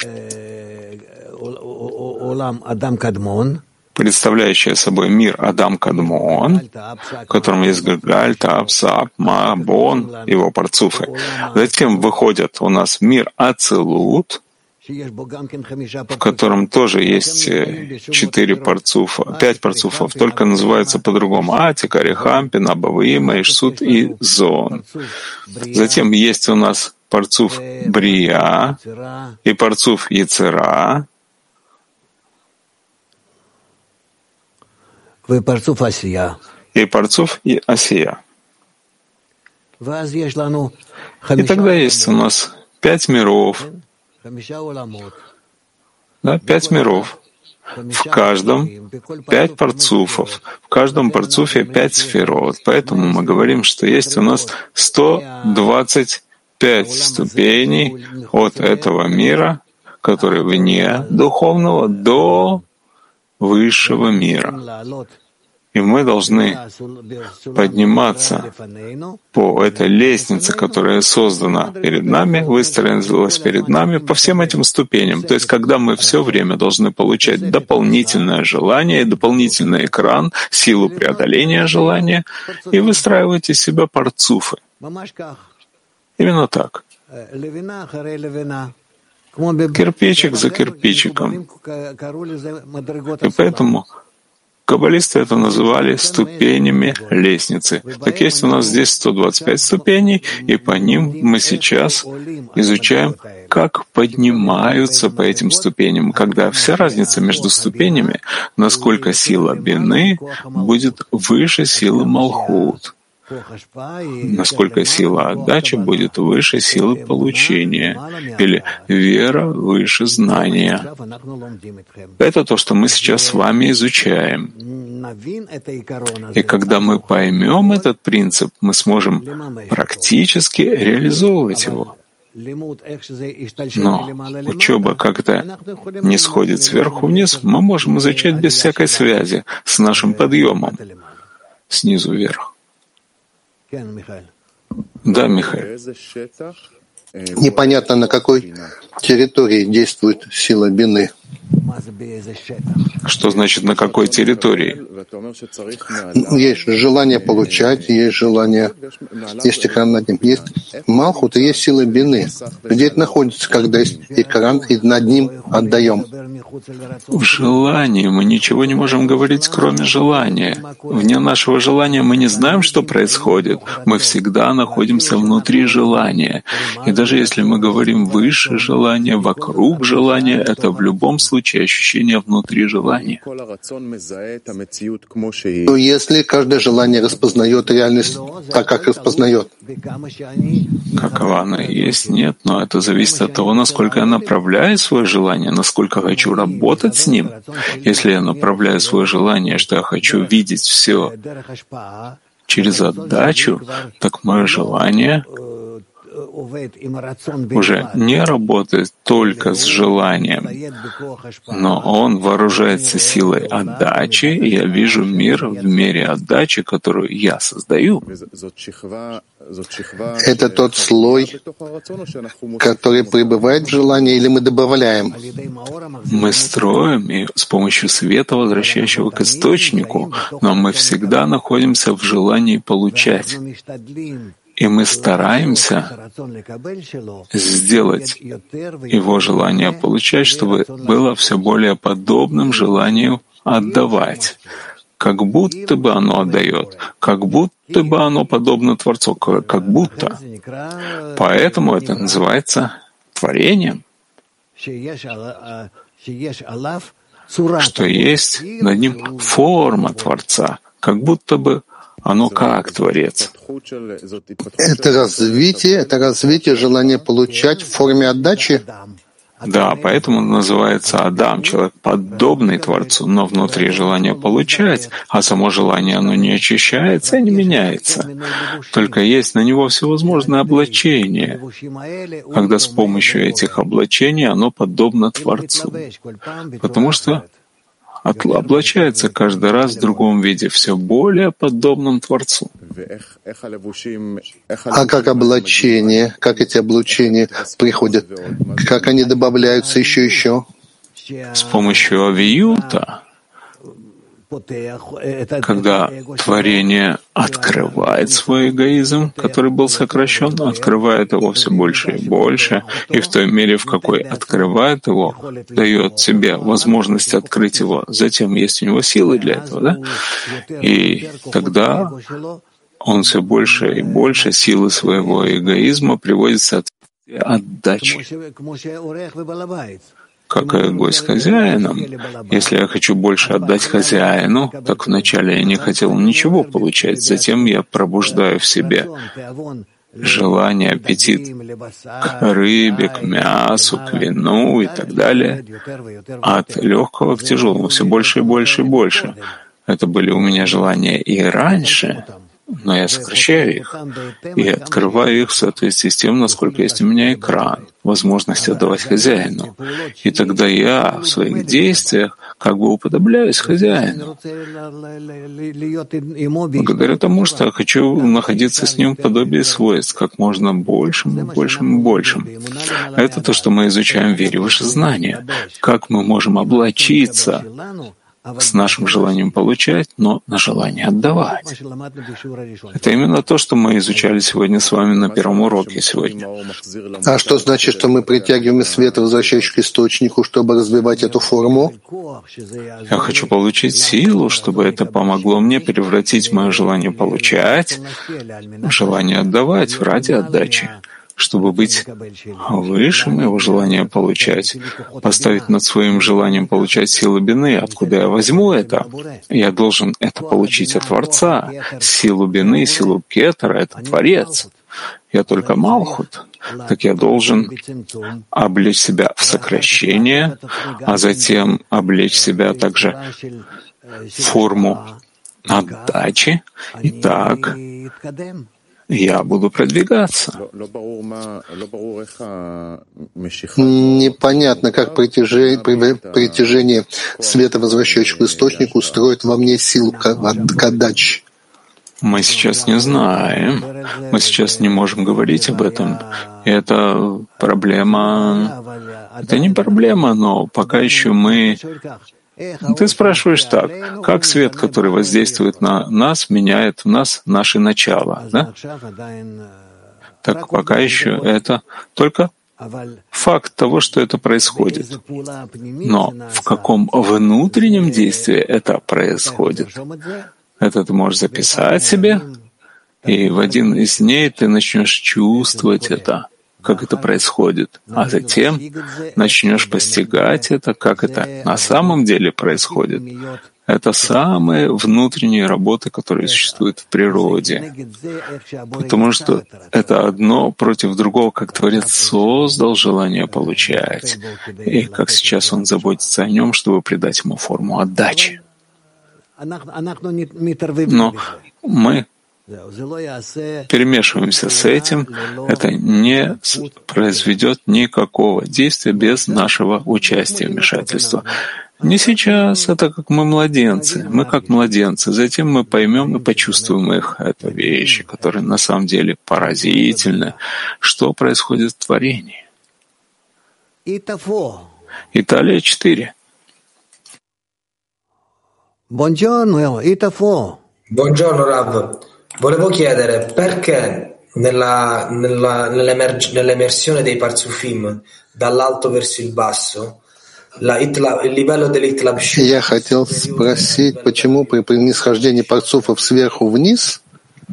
представляющая собой мир Адам Кадмон, в котором есть Гальта, Апсап, Маабон, его парцуфы. Затем выходит у нас мир Ацилут, в котором тоже есть 4 парцуфа, 5 парцуфов, только называются по-другому. Атик, Арихампин, Абавима, Ишсут и Зон. Затем есть у нас парцуф Брия и парцуф Яцера, и парцуф и Асия. И тогда есть у нас 5 миров, да, 5 миров. В каждом 5 парцуфов, в каждом парцуфе 5 сферот. Поэтому мы говорим, что есть у нас 125 ступеней от этого мира, который вне духовного, до высшего мира. И мы должны подниматься по этой лестнице, которая создана перед нами, выстроилась перед нами, по всем этим ступеням. То есть, когда мы все время должны получать дополнительное желание, дополнительный экран, силу преодоления желания, и выстраивать из себя парцуфы. Именно так. Кирпичик за кирпичиком. И поэтому каббалисты это называли ступенями лестницы. Так есть у нас здесь 125 ступеней, и по ним мы сейчас изучаем, как поднимаются по этим ступеням, когда вся разница между ступенями, насколько сила бины будет выше силы малхут, насколько сила отдачи будет выше силы получения, или вера выше знания. Это то, что мы сейчас с вами изучаем. И когда мы поймем этот принцип, мы сможем практически реализовывать его. Но учеба как-то не сходит сверху вниз, мы можем изучать без всякой связи с нашим подъемом снизу вверх. Да, Михаил. Непонятно, на какой территории действует сила бины. Что значит на какой территории? Есть желание получать, есть желание, есть экран над ним. Есть малхут и есть сила бины. Где это находится, когда есть экран и над ним отдаем? В желании мы ничего не можем говорить, кроме желания. Вне нашего желания мы не знаем, что происходит. Мы всегда находимся внутри желания. И даже если мы говорим выше желания, вокруг желания, это в любом случае ощущение внутри желания. Но если каждое желание распознает реальность так, как распознает. Какова она есть, нет, но это зависит от того, насколько я направляю свое желание, насколько хочу работать с ним. Если я направляю свое желание, что я хочу видеть все через отдачу, так мое желание уже не работает только с желанием, но он вооружается силой отдачи, и я вижу мир в мере отдачи, которую я создаю. Это тот слой, который пребывает в желании, или мы добавляем? Мы строим и с помощью света, возвращающего к источнику, но мы всегда находимся в желании получать. И мы стараемся сделать его желание получать, чтобы было все более подобным желанию отдавать. Как будто бы оно отдает, как будто бы оно подобно Творцу, как будто. Поэтому это называется творением, что есть над ним форма Творца, как будто бы оно как Творец. Это развитие желания получать в форме отдачи? Да, поэтому он называется Адам, человек подобный Творцу, но внутри желания получать, а само желание, оно не очищается и не меняется. Только есть на него всевозможные облачения, когда с помощью этих облачений оно подобно Творцу. Потому что облачается каждый раз в другом виде, все более подобным Творцу. А как облачение, как эти облачения приходят, как они добавляются еще? С помощью авиюта, когда творение открывает свой эгоизм, который был сокращен, открывает его все больше и больше, и в той мере, в какой открывает его, дает себе возможность открыть его, затем есть у него силы для этого, да? И тогда он все больше и больше силы своего эгоизма приводит в соответствие отдачи. как и гость хозяином. Если я хочу больше отдать хозяину, так вначале я не хотел ничего получать, затем я пробуждаю в себе желание, аппетит к рыбе, к мясу, к вину и так далее, от легкого к тяжелому, все больше и больше и больше. Это были у меня желания и раньше, но я сокращаю их и открываю их в соответствии с тем, насколько есть у меня экран, возможность отдавать хозяину. И тогда я в своих действиях как бы уподобляюсь хозяину, благодаря тому, что я хочу находиться с ним в подобии свойств, как можно большим и большим и большим. Это то, что мы изучаем в вере выше знания. Как мы можем облачиться с нашим желанием получать, но на желание отдавать. Это именно то, что мы изучали сегодня с вами на первом уроке сегодня. А что значит, что мы притягиваем свет, возвращающий к источнику, чтобы развивать эту форму? Я хочу получить силу, чтобы это помогло мне превратить мое желание получать в желание отдавать ради отдачи, чтобы быть выше моего желания получать, поставить над своим желанием получать силу бины. Откуда я возьму это? Я должен это получить от Творца. Силу бины, силу кетера — это Творец. Я только Малхут, так я должен облечь себя в сокращение, а затем облечь себя также в форму отдачи. И так я буду продвигаться. Непонятно, как притяжение света, возвращающего к источнику, устроит во мне силу к отдаче. Мы сейчас не знаем, мы сейчас не можем говорить об этом. Это проблема, это не проблема, но пока еще мы... Ты спрашиваешь так, как свет, который воздействует на нас, меняет в нас наши начала, да? Так пока еще это только факт того, что это происходит. Но в каком внутреннем действии это происходит, это ты можешь записать себе, и в один из дней ты начнешь чувствовать это, как это происходит, а затем начнешь постигать это, как это на самом деле происходит. Это самые внутренние работы, которые существуют в природе, потому что это одно против другого, как Творец создал желание получать, и как сейчас Он заботится о нем, чтобы придать ему форму отдачи. Но мы перемешиваемся с этим, это не произведет никакого действия без нашего участия, вмешательства. Не сейчас, это как мы младенцы. Мы как младенцы. Затем мы поймем и почувствуем их. Это вещи, которые на самом деле поразительны. Что происходит в творении? Италия 4. Buongiorno Rav, volevo chiedere perché nell'emersione dei Parzufim dall'alto verso il basso il livello dell'Itlabshut. Я хотел спросить, почему при нисхождении парцуфов сверху вниз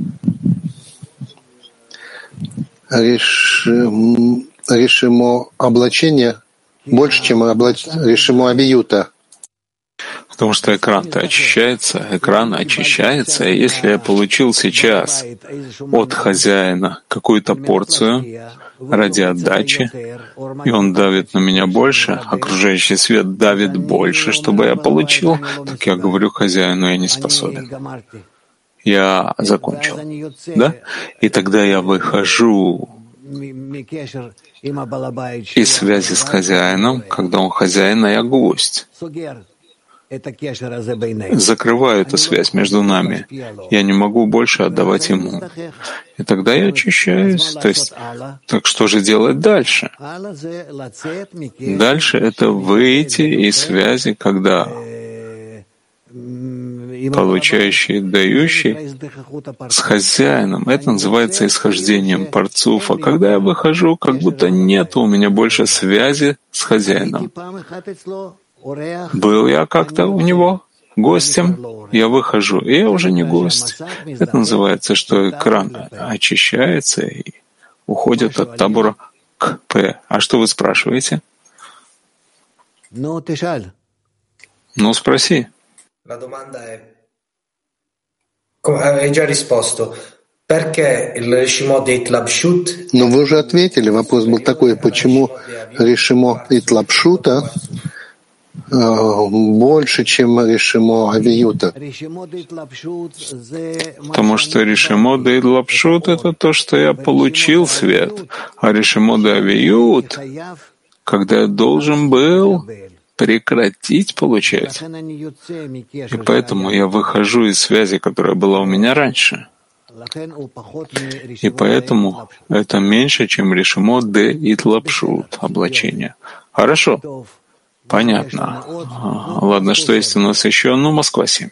решимо облачение больше, чем решимо абиюта. Потому что экран-то очищается, экран очищается, и если я получил сейчас от хозяина какую-то порцию ради отдачи, и он давит на меня больше, окружающий свет давит больше, чтобы я получил, так я говорю хозяину, я не способен. Я закончил. Да? И тогда я выхожу из связи с хозяином, когда он хозяин, а я гость. Закрываю эту связь между нами. Я не могу больше отдавать ему. И тогда я очищаюсь. То есть, так что же делать дальше? Дальше это выйти из связи, когда получающий и дающий с хозяином. Это называется исхождением парцуфа. Когда я выхожу, как будто нет у меня больше связи с хозяином. Был я как-то у него гостем, я выхожу, и я уже не гость. Это называется, что экран очищается и уходит от табора к П. А что вы спрашиваете? Ну, спроси. La domanda è, hai già risposto, perché il Rishimot di Itlapshut? Но вы уже ответили, вопрос был такой, почему решимо Итлапшута больше, чем решимо Авиюта? Потому что решимо да Итлапшут — это то, что я получил свет, а решимо да Авиют, когда я должен был прекратить получать. И поэтому я выхожу из связи, которая была у меня раньше. И поэтому это меньше, чем решимо де итлапшут, облачение. Хорошо. Понятно. Ладно, что есть у нас еще? Ну, Москва-7.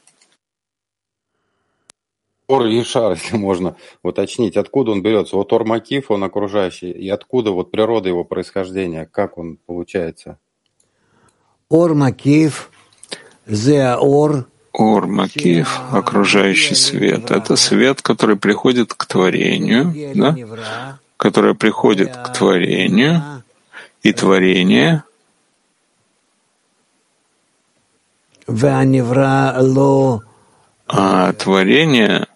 Ор Ешар, если можно уточнить, откуда он берется? Вот Ор-Макиф, он окружающий, и откуда вот природа его происхождения, как он получается? Ор-Макиф, Ор-Макиф, окружающий свет, это свет, который приходит к творению, да? Который приходит к творению, и творение, а творение,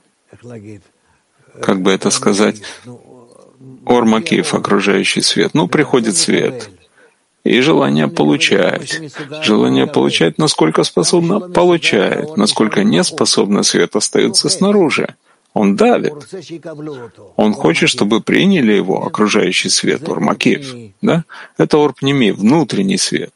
как бы это сказать, Ор-Макиф, окружающий свет, ну, приходит свет. И желание получать. Желание получать, насколько способно, получает. Насколько не способно, свет остается снаружи. Он давит. Он хочет, чтобы приняли его, окружающий свет, Ор-Макиф. Да? Это Ор-Пними, внутренний свет.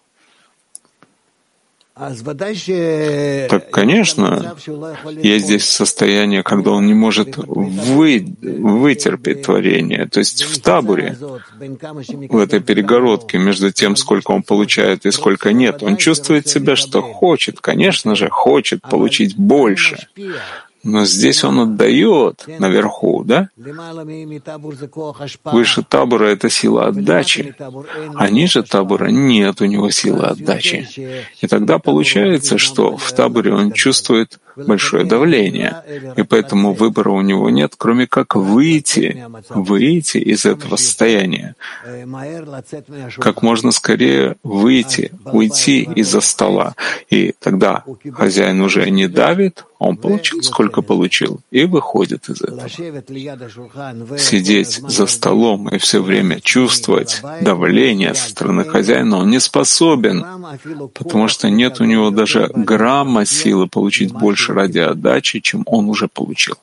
Так, конечно, есть здесь состояние, когда он не может вытерпеть творение. То есть в таборе, в этой перегородке между тем, сколько он получает и сколько нет, он чувствует себя, что хочет, конечно же, хочет получить больше. Но здесь он отдает наверху, да? Выше табора — это сила отдачи, а ниже табора нет у него силы отдачи. И тогда получается, что в таборе он чувствует большое давление, и поэтому выбора у него нет, кроме как выйти из этого состояния, как можно скорее уйти из-за стола. И тогда хозяин уже не давит, он получил, сколько получил, и выходит из этого. Сидеть за столом и все время чувствовать давление со стороны хозяина он не способен, потому что нет у него даже грамма силы получить больше ради отдачи, чем он уже получил.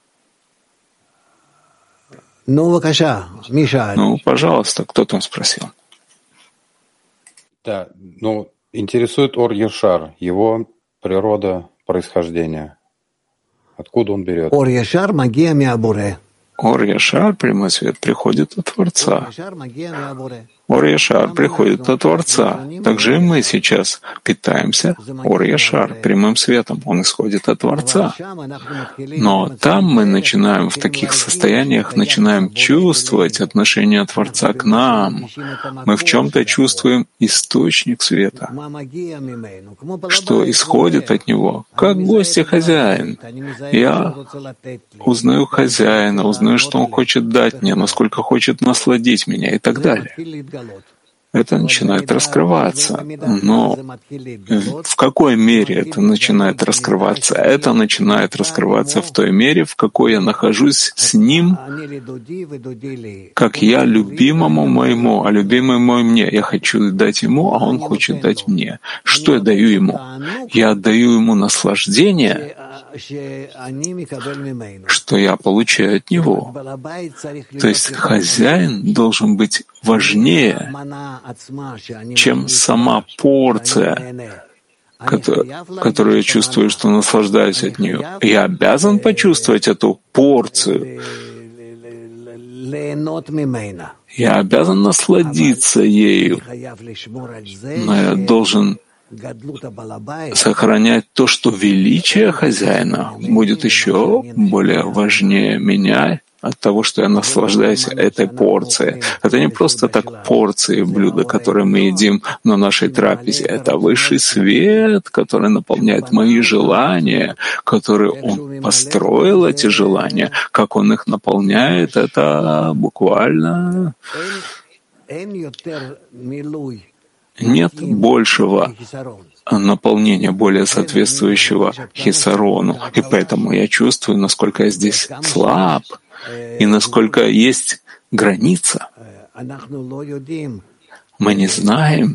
Ну, пожалуйста, кто там спросил? Да, интересует Ор-Ешар, его природа происхождения. Откуда он берет? Ор-Яшар, прямой свет, приходит от Творца. Ор-Яшар приходит от Творца. Также и мы сейчас питаемся Ор-Яшар, прямым светом. Он исходит от Творца. Но там мы начинаем, в таких состояниях, начинаем чувствовать отношение Творца к нам. Мы в чем-то чувствуем источник света, что исходит от него, как гость и хозяин. Я узнаю хозяина, узнаю, что он хочет дать мне, насколько хочет насладить меня и так далее. Это начинает раскрываться. Но в какой мере это начинает раскрываться? Это начинает раскрываться в той мере, в какой я нахожусь с ним, как я любимому моему, а любимый мой мне. Я хочу дать ему, а он хочет дать мне. Что я даю ему? Я отдаю ему наслаждение, что я получаю от него. То есть хозяин должен быть важнее, чем сама порция, которую я чувствую, что наслаждаюсь от нее. Я обязан почувствовать эту порцию. Я обязан насладиться ею, но я должен сохранять то, что величие хозяина будет еще более важнее меня от того, что я наслаждаюсь этой порцией. Это не просто так порции блюда, которые мы едим на нашей трапезе. Это высший свет, который наполняет мои желания, который он построил эти желания. Как он их наполняет, это буквально Нет большего наполнения, более соответствующего хисарону. И поэтому я чувствую, насколько я здесь слаб, и насколько есть граница. Мы не знаем,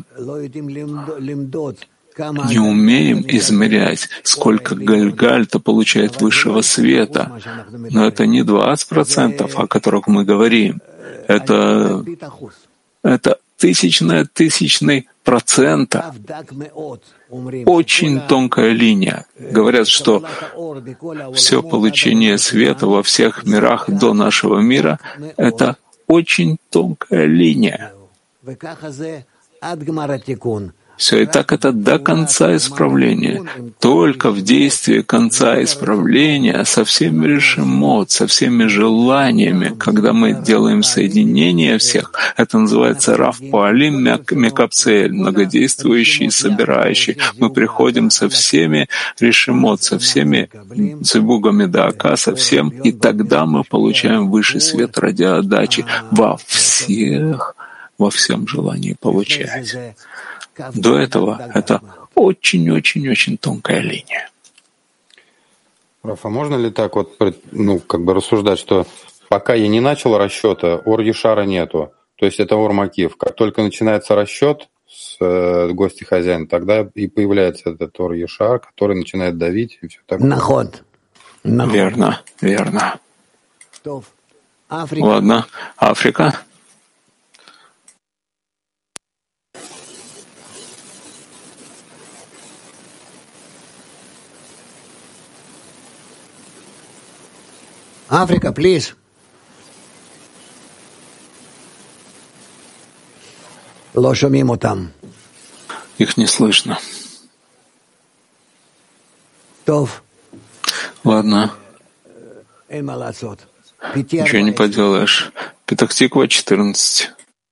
не умеем измерять, сколько Гальгальта получает высшего света. Но это не 20%, о которых мы говорим. Это тысячный процента. Очень тонкая линия. Говорят, что все получение света во всех мирах до нашего мира — это очень тонкая линия. Все, и так это до конца исправления. Только в действии конца исправления со всеми решимот, со всеми желаниями, когда мы делаем соединение всех, это называется Рав Паалим Мекапцель, многодействующий, собирающий. Мы приходим со всеми решимот, со всеми цибугами Даака, со всем, и тогда мы получаем высший свет ради отдачи во всем желании получать. До этого это очень-очень-очень тонкая линия. Раф, а можно ли так вот, рассуждать, что пока я не начал расчета, Ор-Ешара нету, то есть это Ор-Макив. Как только начинается расчет с гостя хозяина, тогда и появляется этот Ор-Ешар, который начинает давить и все такое. Верно. Ладно, Африка. Африка, please. לא שומעים אותם. Их не слышно. טוב. Ладно. אין מה לעשות. Ничего не поделаешь. Петах-Тиква, 14.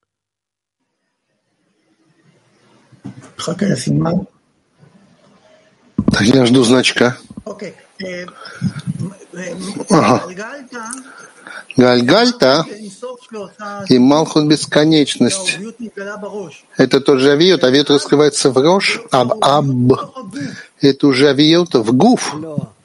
Так я жду значка. Ага. Гальгальта и Малхут бесконечность. Это тоже авиот. Авиот раскрывается в Рош, Аб. Это уже авиот в Гуф.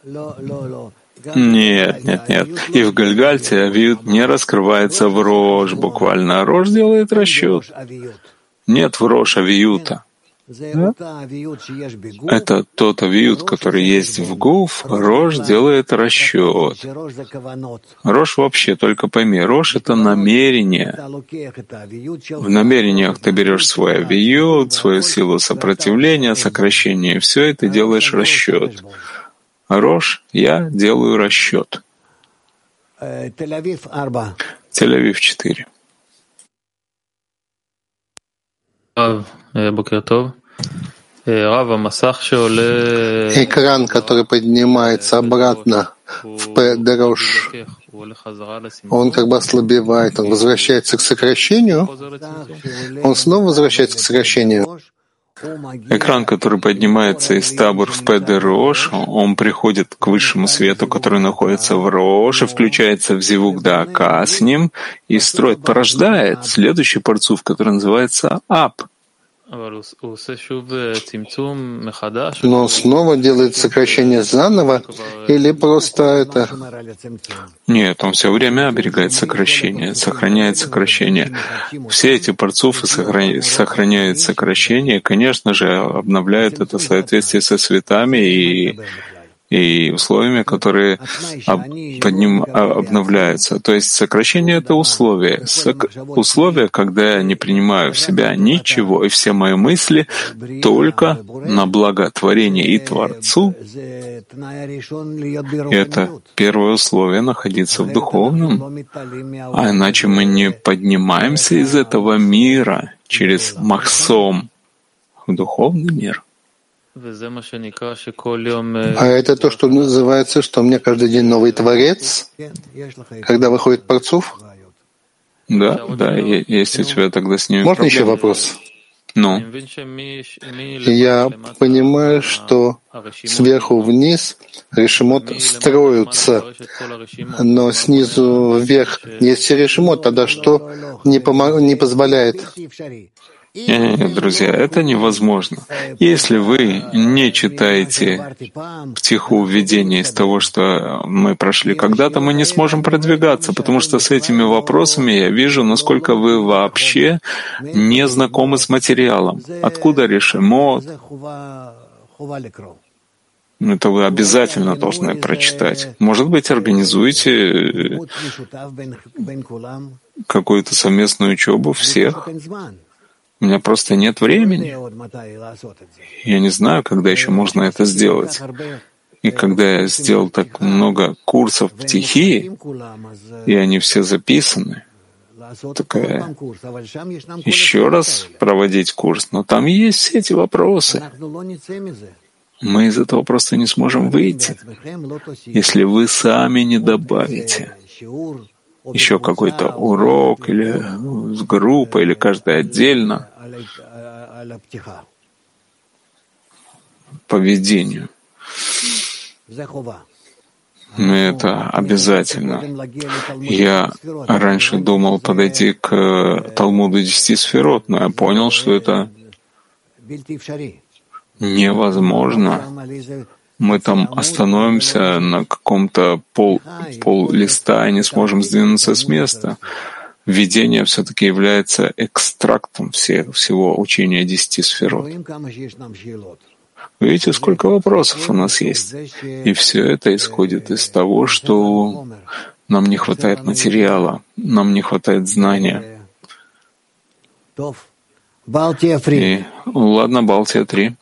Нет. И в Гальгальте авиот не раскрывается в Рош буквально. Рош делает расчет. Нет в Рош авиута. Да? Это тот авиут, который есть в Гуф. Рош делает расчет. Рош вообще, только пойми, Рош — это намерение. В намерениях ты берешь свой авиут, свою силу сопротивления, сокращение, и все, и ты делаешь расчет. Рош, я делаю расчет. Тель-Авив 4. Экран, который поднимается обратно в П-Дерош, он как бы ослабевает, он возвращается к сокращению, он снова возвращается к сокращению. Экран, который поднимается из табор в П-Дерош, он приходит к высшему свету, который находится в Рош, и включается в Зивук Даака с ним, и строит, порождает следующий парцуф, который называется Ап. Но снова делает сокращение заново или просто это? Нет, он все время оберегает сокращение, сохраняет сокращение. Все эти парцуфы сохраняют сокращение, конечно же, обновляют это в соответствии со светами и условиями, которые обновляются. То есть сокращение — это условие. Условие, когда я не принимаю в себя ничего, и все мои мысли только на благо творения и Творцу. И это первое условие — находиться в духовном. А иначе мы не поднимаемся из этого мира через махсом в духовный мир. А это то, что называется, что у меня каждый день новый Творец, когда выходит Парцуф? Да, есть у тебя тогда с ними Можно проблемы. еще вопрос? Ну? Я понимаю, что сверху вниз решимот строятся, но снизу вверх есть решимот, тогда что не позволяет? Нет, друзья, это невозможно. Если вы не читаете втиху введение из того, что мы прошли когда-то, мы не сможем продвигаться, потому что с этими вопросами я вижу, насколько вы вообще не знакомы с материалом. Откуда решимо? Это вы обязательно должны прочитать. Может быть, организуйте какую-то совместную учебу всех. У меня просто нет времени. Я не знаю, когда еще можно это сделать. И когда я сделал так много курсов в Тихии, и они все записаны, такая еще раз проводить курс, но там есть все эти вопросы. Мы из этого просто не сможем выйти, если вы сами не добавите еще какой-то урок или с группой, или каждый отдельно по ведению. Но это обязательно. Я раньше думал подойти к Талмуду 10 сферот, но я понял, что это невозможно. Мы там остановимся на каком-то пол листа и не сможем сдвинуться с места. Введение все-таки является экстрактом всего учения 10 сферот. Видите, сколько вопросов у нас есть? И все это исходит из того, что нам не хватает материала, нам не хватает знания. И, ладно, Балтия 3.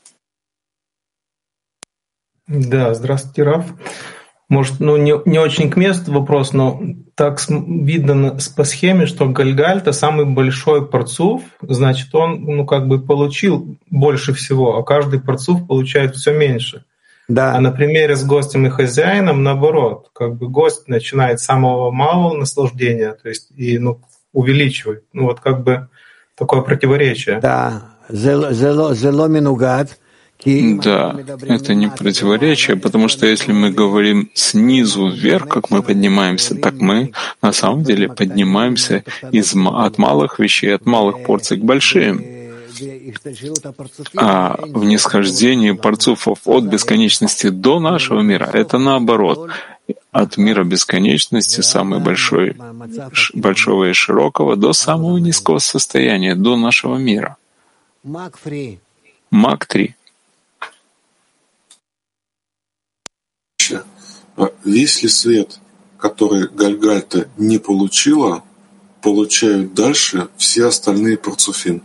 Да, здравствуйте, Раф. Может, не очень к месту вопрос, но так видно по схеме, что Гальгальта самый большой парцуф, значит, он получил больше всего, а каждый парцуф получает все меньше. Да. А на примере с гостем и хозяином, наоборот, гость начинает с самого малого наслаждения, то есть и увеличивает. Такое противоречие. Да, зело минугад. Да, это не противоречие, потому что если мы говорим снизу вверх, как мы поднимаемся, так мы на самом деле поднимаемся от малых вещей, от малых порций к большим. А в нисхождении парцуфов от бесконечности до нашего мира — это наоборот. От мира бесконечности, самой большого и широкого, до самого низкого состояния, до нашего мира. Мак 3. Весь ли свет, который Гальгальта не получила, получают дальше все остальные парцуфим?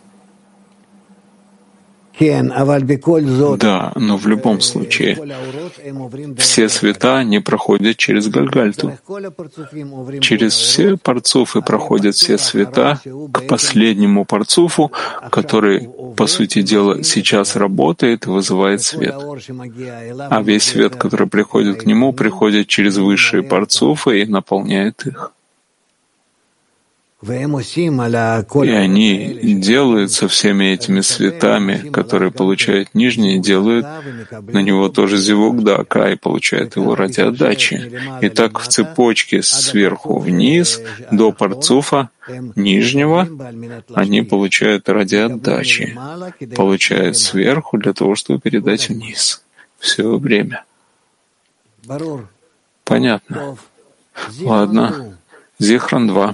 Да, но в любом случае все света не проходят через Гальгальту. Через все парцуфы проходят все света к последнему парцуфу, который, по сути дела, сейчас работает и вызывает свет. А весь свет, который приходит к нему, приходит через высшие парцуфы и наполняет их. И они делают со всеми этими светами, которые получают нижние, делают на него тоже зивук дака и получают его ради отдачи. И так в цепочке сверху вниз до парцуфа нижнего они получают ради отдачи, получают сверху для того, чтобы передать вниз. Все время. Понятно. Ладно. Зихрон 2.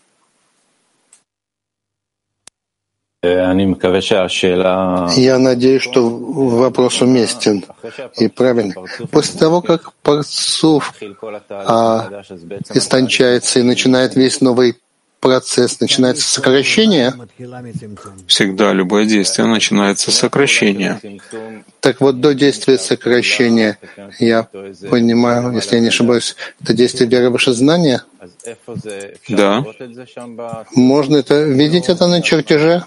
Я надеюсь, что вопрос уместен и правильный. После того, как парцуф истончается и начинает весь новый процесс, начинается сокращение? Всегда любое действие начинается с сокращения. Так вот, до действия сокращения, я понимаю, если я не ошибаюсь, это действие для рабошезнания? Да. Можно видеть это на чертеже?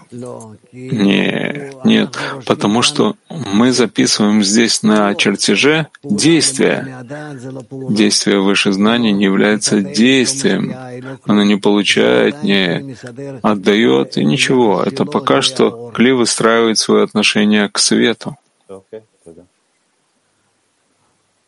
Нет, потому что мы записываем здесь на чертеже действие. Действие выше знания не является действием. Оно не получает, не отдает и ничего. Это пока что Кли выстраивает свое отношение к свету.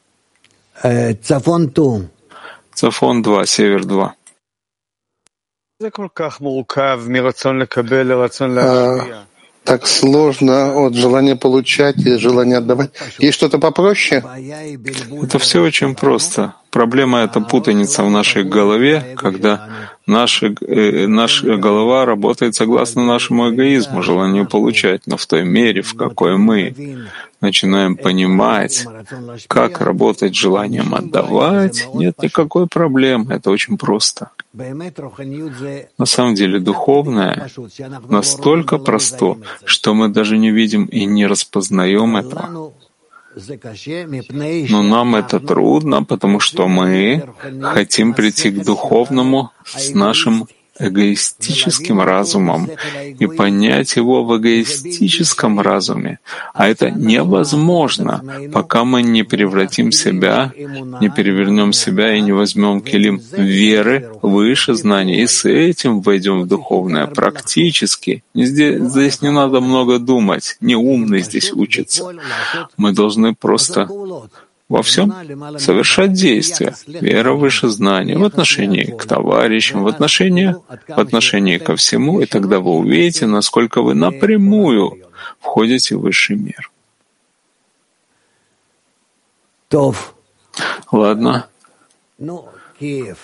Цафон 2, север 2. Так сложно от желания получать и желания отдавать. Есть что-то попроще? Это все очень просто. Проблема — это путаница в нашей голове, когда наша голова работает согласно нашему эгоизму, желанию получать, но в той мере, в какой мы начинаем понимать, как работать желанием отдавать, нет никакой проблемы. Это очень просто. На самом деле духовное настолько просто, что мы даже не видим и не распознаем этого. Но нам это трудно, потому что мы хотим прийти к духовному с нашим эгоистическим разумом и понять его в эгоистическом разуме. А это невозможно, пока мы не превратим себя, не перевернем себя и не возьмем килим веры выше знания, и с этим войдем в духовное практически. Здесь не надо много думать, не умный здесь учится. Мы должны просто во всем совершать действия, вера выше знания, в отношении к товарищам, в отношении ко всему, и тогда вы увидите, насколько вы напрямую входите в высший мир. Ладно. Киев.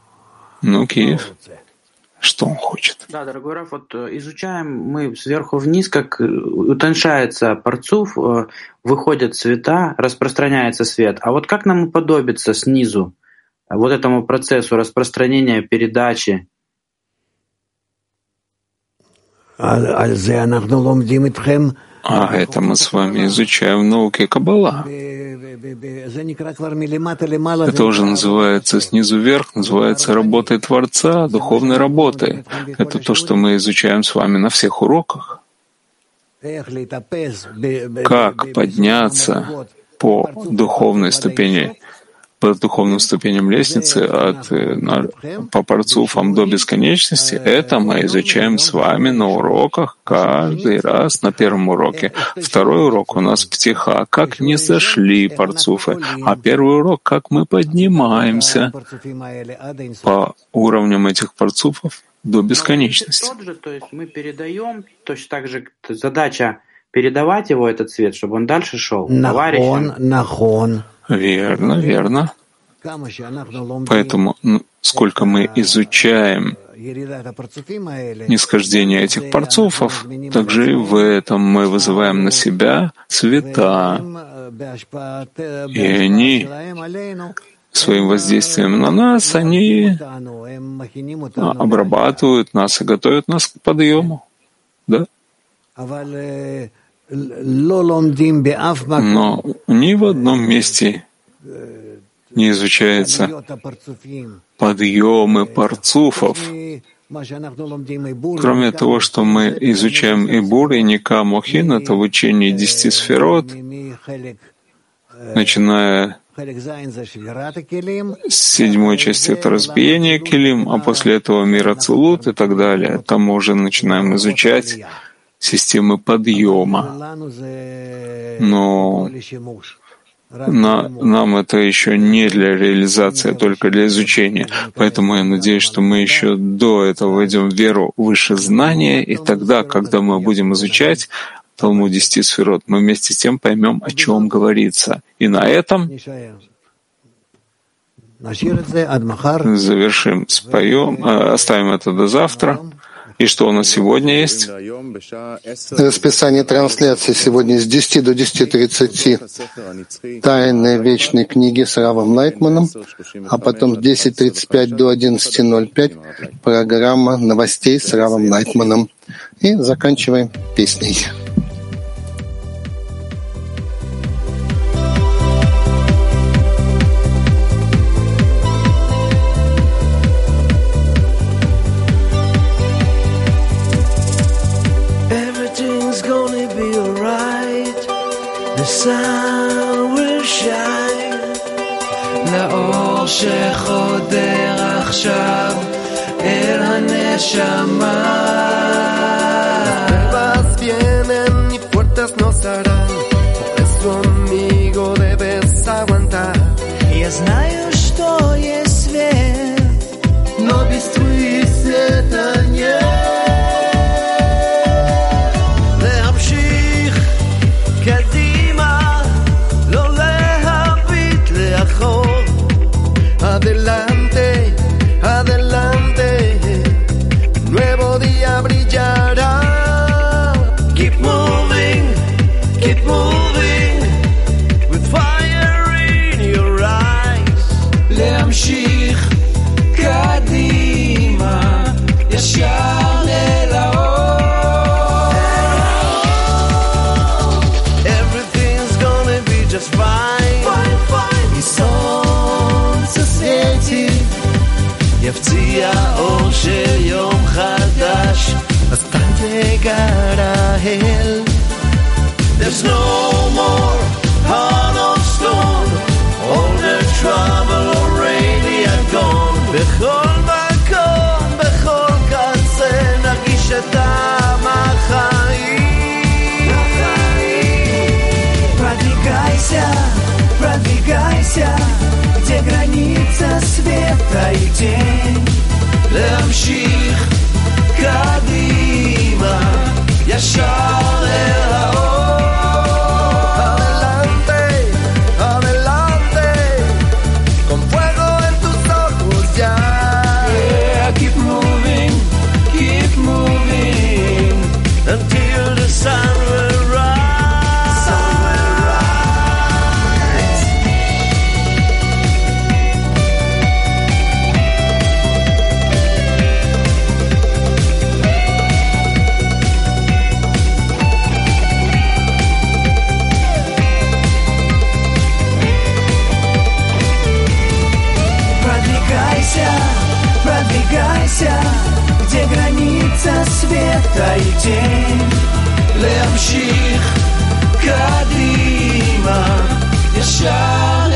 Что он хочет? Да, дорогой Раф, вот изучаем мы сверху вниз, как утоньшается парцуф, выходят цвета, распространяется свет. А вот как нам уподобиться снизу вот этому процессу распространения, передачи? А это мы с вами изучаем в науке Каббала. Это уже называется снизу вверх, называется работой Творца, духовной работой. Это то, что мы изучаем с вами на всех уроках. Как подняться по духовной ступени, по духовным ступеням лестницы по парцуфам до бесконечности, это мы изучаем с вами на уроках каждый раз на первом уроке. Второй урок у нас птиха, как не зашли парцуфы, а первый урок, как мы поднимаемся по уровням этих парцуфов до бесконечности. То есть мы передаем, точно так же задача передавать его, этот свет, чтобы он дальше шел товарищам. Верно. Поэтому, сколько мы изучаем нисхождение этих парцуфов, также и в этом мы вызываем на себя цвета. И они своим воздействием на нас, они обрабатывают нас и готовят нас к подъему. Да? Но ни в одном месте не изучается подъемы парцуфов. Кроме того, что мы изучаем Ибур и Ника Мохин, это в учении 10 сферот, начиная с 7 части — это разбиение килим, а после этого мир Ацилут и так далее. Там мы уже начинаем изучать системы подъема. Но нам это еще не для реализации, а только для изучения. Поэтому я надеюсь, что мы еще до этого войдем в веру выше знания, и тогда, когда мы будем изучать Талмуд 10 сферот, мы вместе с тем поймем, о чем говорится. И на этом завершим, споем, оставим это до завтра. И что у нас сегодня есть? Расписание трансляции сегодня с 10 до 10:30 «Тайны вечной книги» с Равом Лайтманом, а потом с 10:35 до 11:05 программа новостей с Равом Лайтманом. И заканчиваем песней. sun will shine לאור שחודר עכשיו אל הנשמה. Las pruebas vienen y puertas no cerrarán, por eso amigo debes aguantar. Я знаю, что есть свет, но без твоих свет מציע אור של יום חדש, אז תגרה אל. There's no more heart of stone, all the trouble already had gone. בכל מקום, בכל קצה, נרגיש את טעם החיים. Продвигайся, где граница света и тень. להמשיך קדימה, ישר אל האור. Until the sun will rise. Sun will rise. Продвигайся, где граница света и тень. להמשיך קדימה, ישר